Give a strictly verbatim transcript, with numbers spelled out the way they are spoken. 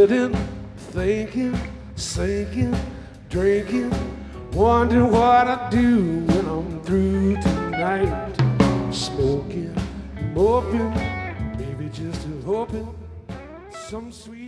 sitting, thinking, sinking, drinking, wondering what I do when I'm through tonight. Smoking, moping, maybe just hoping some sweet